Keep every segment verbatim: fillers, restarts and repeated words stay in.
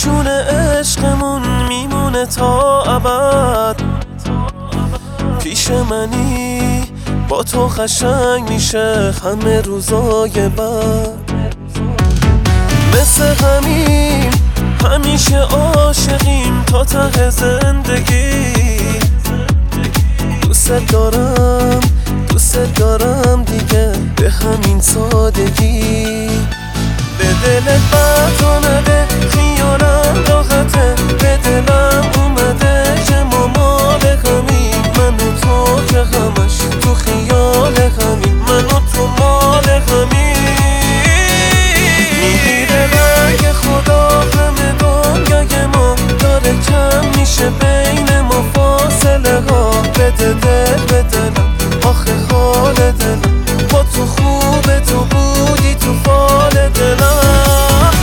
نشون عشقمون میمونه تا ابد. پیش منی با تو قشنگ میشه همه روزای بعد. مثل همین همیشه عاشقیم تا ته زندگی. دوست دارم دوست دارم دیگه به همین سادگی. به دلت بطا نده خیالم راحته، به دلم اومده که ما مال همین. من و تو که همش تو خیال همین، من و تو مال همین. میگیره رنگ خدا همه دنیای ما، داره کم میشه بین ما فاصله ها. بده دل به دلم آخه حال دلم، با تو خوبه تو بودی تو فال دلم.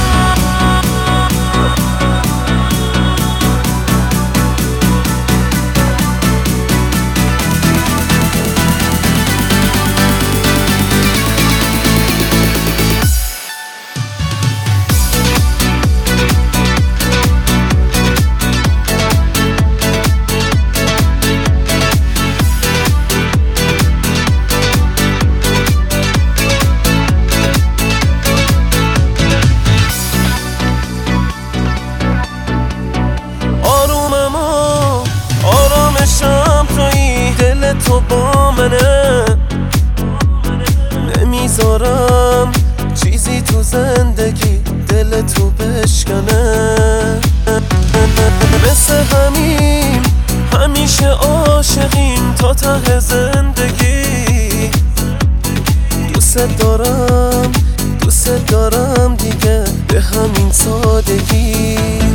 تو با منه، نمیذارم چیزی تو زندگی دل تو بشکنه. مثل همین همیشه عاشقیم تا ته زندگی. دوست دارم دوست دارم دیگه به همین سادگی.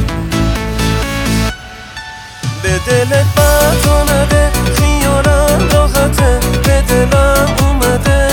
به دلت بطا نده خیالم راحته، به دلم اومده